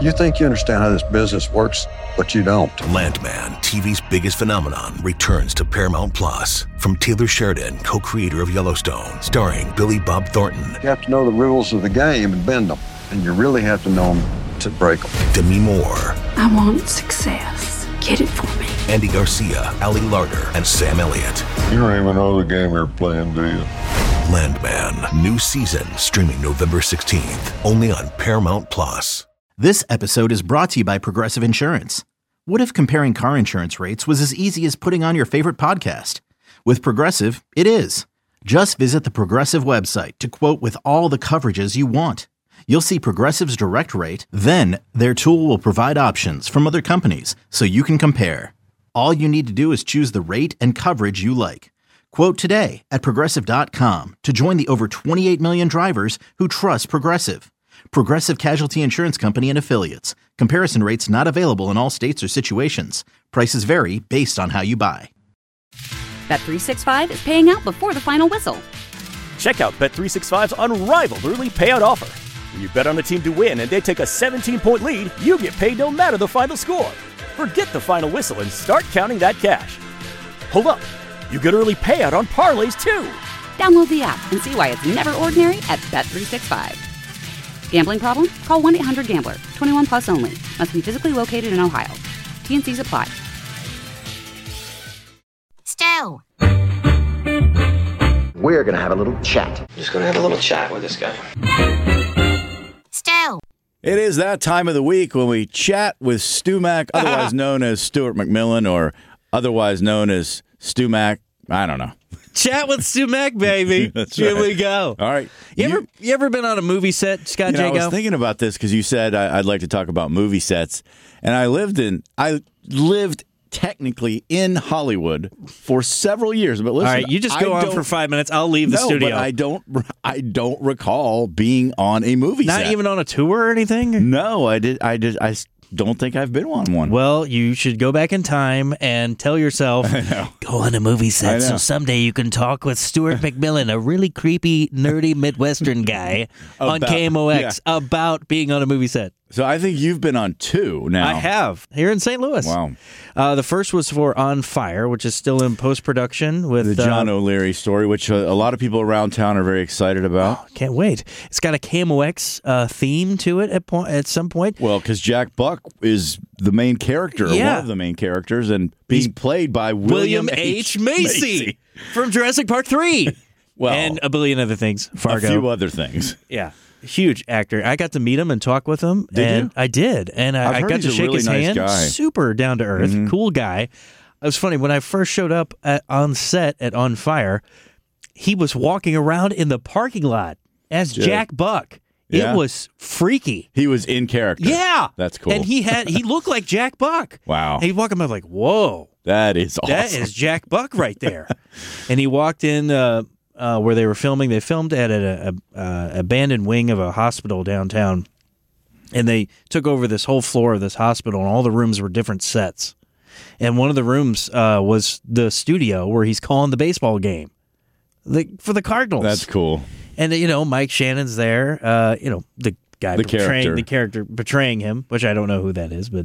You think you understand how this business works, but you don't. Landman, TV's biggest phenomenon, returns to Paramount Plus. From Taylor Sheridan, co-creator of Yellowstone, starring Billy Bob Thornton. You have to know the rules of the game and bend them. And you really have to know them to break them. Demi Moore. I want success. Get it for me. Andy Garcia, Ali Larter, and Sam Elliott. You don't even know the game you're playing, do you? Landman, new season, streaming November 16th, only on Paramount Plus. This episode is brought to you by Progressive Insurance. What if comparing car insurance rates was as easy as putting on your favorite podcast? With Progressive, it is. Just visit the Progressive website to quote with all the coverages you want. You'll see Progressive's direct rate, then their tool will provide options from other companies so you can compare. All you need to do is choose the rate and coverage you like. Quote today at Progressive.com to join the over 28 million drivers who trust Progressive. Progressive Casualty Insurance Company and Affiliates. Comparison rates not available in all states or situations. Prices vary based on how you buy. Bet365 is paying out before the final whistle. Check out Bet365's unrivaled early payout offer. When you bet on a team to win and they take a 17-point lead, you get paid no matter the final score. Forget the final whistle and start counting that cash. Hold up. You get early payout on parlays, too. Download the app and see why it's never ordinary at Bet365. Gambling problem? Call 1-800-GAMBLER. 21 plus only. Must be physically located in Ohio. T&Cs apply. Stu. We're going to have a little chat. Just going to have a little chat with this guy. Stu. It is that time of the week when we chat with Stu Mac, otherwise known as Stuart McMillan, or otherwise known as Stu Mac. I don't know. Chat with Stu Mac, baby. That's Here right. we go. All right. You ever been on a movie set, Scott Jago? I was thinking about this because you said I'd like to talk about movie sets, and I lived technically in Hollywood for several years. But listen, all right, you just go on for 5 minutes. I'll leave the studio. But I don't recall being on a movie set. Not even on a tour or anything? No, I don't think I've been on one. Well, you should go back in time and tell yourself, go on a movie set so someday you can talk with Stuart McMillan, a really creepy, nerdy Midwestern guy on KMOX about being on a movie set. So I think you've been on two now. I have, here in St. Louis. Wow. The first was for On Fire, which is still in post-production with the John O'Leary story, which a lot of people around town are very excited about. Oh, can't wait. It's got a KMOX theme to it at some point. Well, because Jack Buck is the main character, or one of the main characters, and being played by William H. Macy from Jurassic Park 3. Well, and a billion other things. Fargo. A few other things. Yeah. Huge actor. I got to meet him and talk with him. Did you? I did. And I got to shake really his nice hand. Guy. Super down to earth. Mm-hmm. Cool guy. It was funny. When I first showed up on set at On Fire, he was walking around in the parking lot as Jack Buck. Yeah. It was freaky. He was in character. Yeah. That's cool. And he looked like Jack Buck. Wow. And he'd walk him up like, whoa. That is awesome. That is Jack Buck right there. And he walked in where they were filming. They filmed at an abandoned wing of a hospital downtown. And they took over this whole floor of this hospital, and all the rooms were different sets. And one of the rooms was the studio where he's calling the baseball game for the Cardinals. That's cool. And, Mike Shannon's there, the guy portraying the character betraying him, which I don't know who that is. But,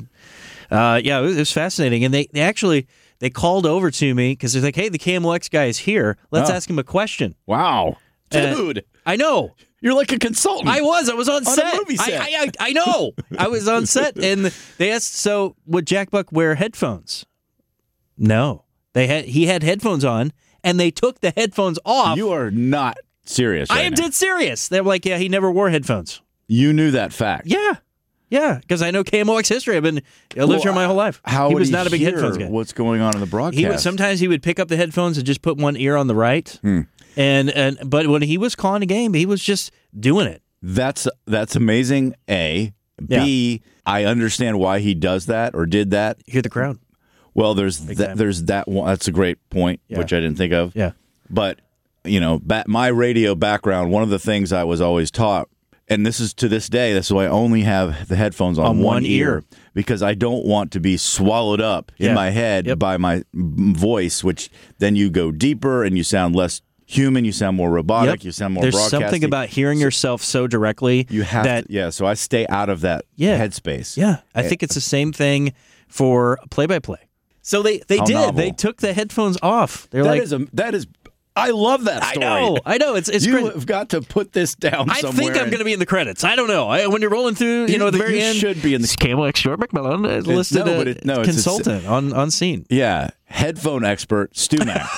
it was fascinating. And they called over to me because they're like, hey, the KMOX guy is here. Let's ask him a question. Wow. Dude. I know. You're like a consultant. I was on set. A movie set. I know. I was on set. And they asked, so would Jack Buck wear headphones? No. He had headphones on, and they took the headphones off. You are not serious right I am now. dead serious. They were like, yeah, he never wore headphones. You knew that fact. Yeah, because I know KMOX history. I lived here my whole life. How he would was not a big hear headphones guy. What's going on in the broadcast? Sometimes he would pick up the headphones and just put one ear on the right. But when he was calling a game, he was just doing it. That's amazing. A. B. I understand why he does that or did that. Hear the crowd. Well, there's that one. That's a great point, which I didn't think of. Yeah. But my radio background, one of the things I was always taught, and this is to this day, that's why I only have the headphones on one ear, because I don't want to be swallowed up in my head by my voice, which then you go deeper and you sound less human. You sound more robotic. Yep. You sound more There's broadcasty. something about hearing yourself so directly. You have that, to, so I stay out of that headspace. Yeah, I think it's the same thing for play-by-play. So they did. Novel. They took the headphones off. They're that is. I love that story. I know. It's you great. have got to put this down somewhere. I think I'm going to be in the credits. I don't know. When you're rolling through, at the very end, should be in the Cable Expert McMillan listed consultant on scene. Yeah, headphone expert Stu Mac.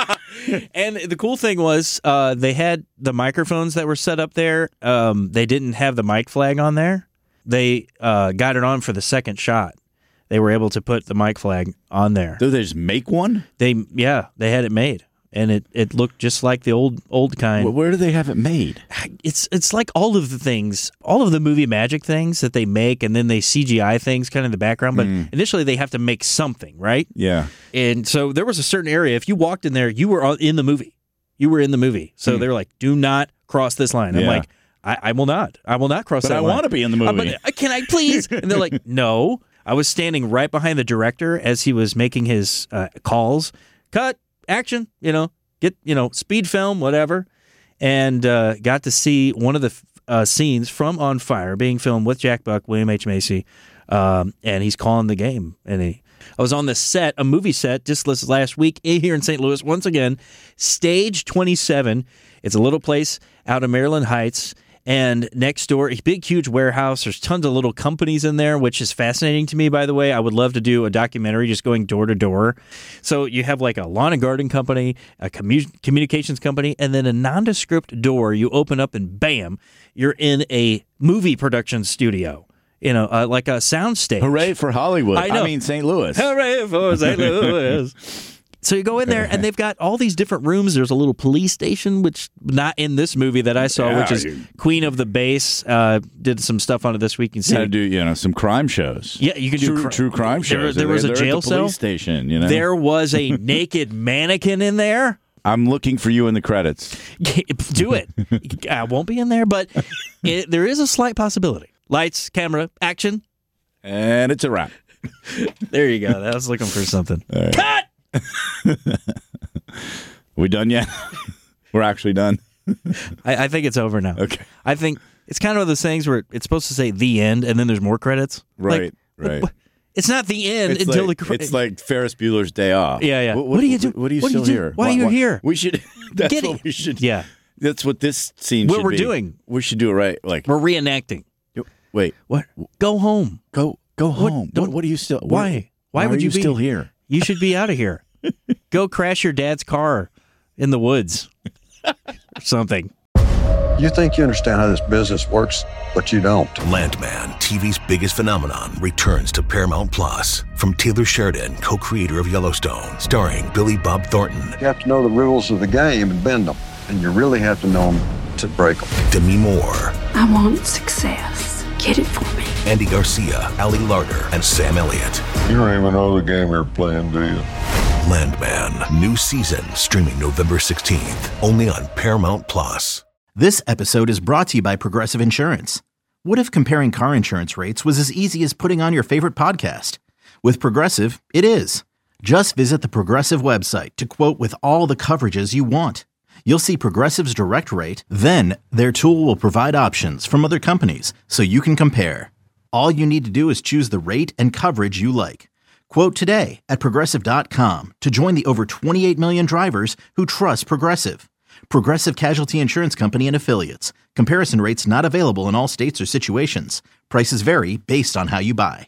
And the cool thing was they had the microphones that were set up there. They didn't have the mic flag on there. They got it on for the second shot. They were able to put the mic flag on there. Did they just make one? They had it made. And it looked just like the old kind. Well, where do they have it made? It's like all of the things, all of the movie magic things that they make, and then they CGI things kind of in the background. But initially, they have to make something, right? Yeah. And so there was a certain area. If you walked in there, you were in the movie. You were in the movie. So they were like, "Do not cross this line." I'm like, "I will not. I will not cross that line. But I want to be in the movie. Can I please?" And they're like, "No." I was standing right behind the director as he was making his calls. Cut. Action, get, speed film, whatever, and got to see one of the scenes from On Fire being filmed with Jack Buck, William H. Macy, and he's calling the game. And I was on the set, a movie set, just last week here in St. Louis, once again, Stage 27. It's a little place out of Maryland Heights. And next door, a big, huge warehouse. There's tons of little companies in there, which is fascinating to me, by the way. I would love to do a documentary just going door to door. So you have like a lawn and garden company, a communications company, and then a nondescript door you open up and bam, you're in a movie production studio. Like a sound stage. Hooray for Hollywood. I mean, St. Louis. Hooray for St. Louis. So you go in there, and they've got all these different rooms. There's a little police station, which not in this movie that I saw, which is Queen of the Bass. Did some stuff on it this week. You can do some crime shows. Yeah, you can do true crime shows. There was a jail at the cell. Police station. There was a naked mannequin in there. I'm looking for you in the credits. Do it. I won't be in there, but there is a slight possibility. Lights, camera, action, and it's a wrap. There you go. I was looking for something. Right. Cut. We done yet? We're actually done. I think it's over now. Okay. I think it's kind of one of those things where it's supposed to say the end and then there's more credits. Right. It's not the end until the credits. It's like Ferris Bueller's Day Off. Yeah. What are you doing? What are you still here? Why are you here? We should. That's what we should. Yeah. That's what this scene should be. What we're doing. We should do it right. Like we're reenacting. Wait. What? Go home. Go home. What are you still? Why? Why would you be still here? You should be out of here. Go crash your dad's car in the woods or something. You think you understand how this business works, but you don't. Landman, TV's biggest phenomenon, returns to Paramount Plus. From Taylor Sheridan, co-creator of Yellowstone, starring Billy Bob Thornton. You have to know the rules of the game and bend them, and you really have to know them to break them. Demi Moore. I want success. Get it for me. Andy Garcia, Ali Larter, and Sam Elliott. You don't even know the game you're playing, do you? Landman, new season, streaming November 16th, only on Paramount Plus. This episode is brought to you by Progressive Insurance. What if comparing car insurance rates was as easy as putting on your favorite podcast? With Progressive, it is. Just visit the Progressive website to quote with all the coverages you want. You'll see Progressive's direct rate, then their tool will provide options from other companies so you can compare. All you need to do is choose the rate and coverage you like. Quote today at Progressive.com to join the over 28 million drivers who trust Progressive. Progressive Casualty Insurance Company and Affiliates. Comparison rates not available in all states or situations. Prices vary based on how you buy.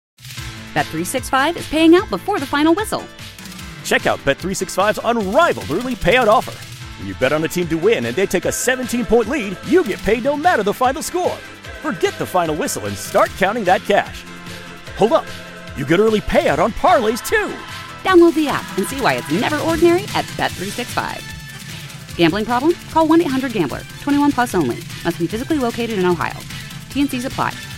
Bet365 is paying out before the final whistle. Check out Bet365's unrivaled early payout offer. When you bet on a team to win and they take a 17-point lead, you get paid no matter the final score. Forget the final whistle and start counting that cash. Hold up. You get early payout on parlays, too. Download the app and see why it's never ordinary at Bet365. Gambling problem? Call 1-800-GAMBLER. 21 plus only. Must be physically located in Ohio. T&Cs apply.